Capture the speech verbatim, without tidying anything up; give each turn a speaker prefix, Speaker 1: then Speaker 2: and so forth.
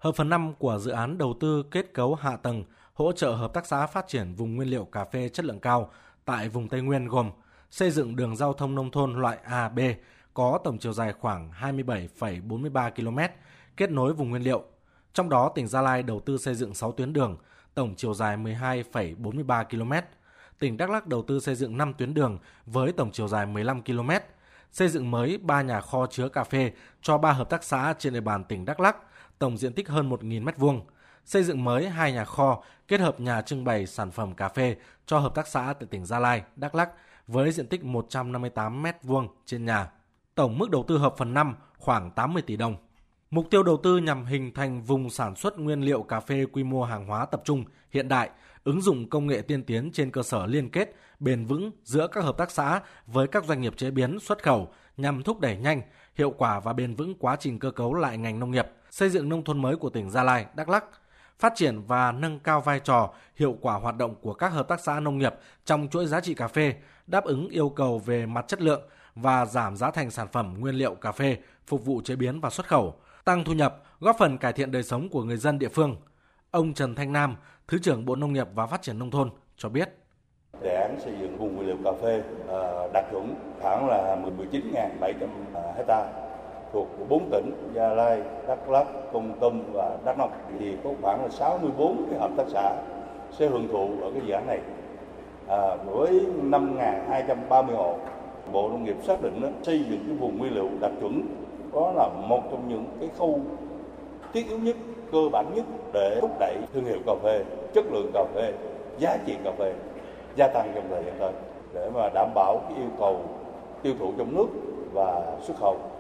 Speaker 1: Hợp phần năm của dự án đầu tư kết cấu hạ tầng hỗ trợ hợp tác xã phát triển vùng nguyên liệu cà phê chất lượng cao tại vùng Tây Nguyên gồm xây dựng đường giao thông nông thôn loại A, B có tổng chiều dài khoảng hai mươi bảy phẩy bốn mươi ba ki lô mét kết nối vùng nguyên liệu. Trong đó, tỉnh Gia Lai đầu tư xây dựng sáu tuyến đường, tổng chiều dài mười hai phẩy bốn mươi ba ki lô mét. Tỉnh Đắk Lắk đầu tư xây dựng năm tuyến đường với tổng chiều dài mười lăm ki lô mét, xây dựng mới ba nhà kho chứa cà phê cho ba hợp tác xã trên địa bàn tỉnh Đắk Lắk, tổng diện tích hơn một nghìn mét vuông, xây dựng mới hai nhà kho kết hợp nhà trưng bày sản phẩm cà phê cho hợp tác xã tại tỉnh Gia Lai, Đắk Lắk với diện tích một trăm năm mươi tám mét vuông trên nhà. Tổng mức đầu tư hợp phần năm khoảng tám mươi tỷ đồng. Mục tiêu đầu tư nhằm hình thành vùng sản xuất nguyên liệu cà phê quy mô hàng hóa tập trung, hiện đại, ứng dụng công nghệ tiên tiến trên cơ sở liên kết, bền vững giữa các hợp tác xã với các doanh nghiệp chế biến, xuất khẩu nhằm thúc đẩy nhanh, hiệu quả và bền vững quá trình cơ cấu lại ngành nông nghiệp, xây dựng nông thôn mới của tỉnh Gia Lai, Đắk Lắk, phát triển và nâng cao vai trò, hiệu quả hoạt động của các hợp tác xã nông nghiệp trong chuỗi giá trị cà phê, đáp ứng yêu cầu về mặt chất lượng và giảm giá thành sản phẩm nguyên liệu cà phê phục vụ chế biến và xuất khẩu, tăng thu nhập, góp phần cải thiện đời sống của người dân địa phương. Ông Trần Thanh Nam, Thứ trưởng Bộ Nông nghiệp và Phát triển Nông thôn cho biết.
Speaker 2: Đề án xây dựng vùng nguyên liệu cà phê đạt chuẩn khoảng là mười chín nghìn bảy trăm ha thuộc bốn tỉnh Gia Lai, Đắk Lắk, Kon Tum và Đắk Nông thì có khoảng là sáu mươi tư cái hợp tác xã sẽ hưởng thụ ở cái dự án này à, với năm nghìn hai trăm ba mươi hộ. Bộ Nông nghiệp xác định đó, xây dựng cái vùng nguyên liệu đạt chuẩn đó là một trong những cái khâu thiết yếu nhất, cơ bản nhất để thúc đẩy thương hiệu cà phê, chất lượng cà phê, giá trị cà phê gia tăng trong thời gian tới để mà đảm bảo cái yêu cầu tiêu thụ trong nước và xuất khẩu.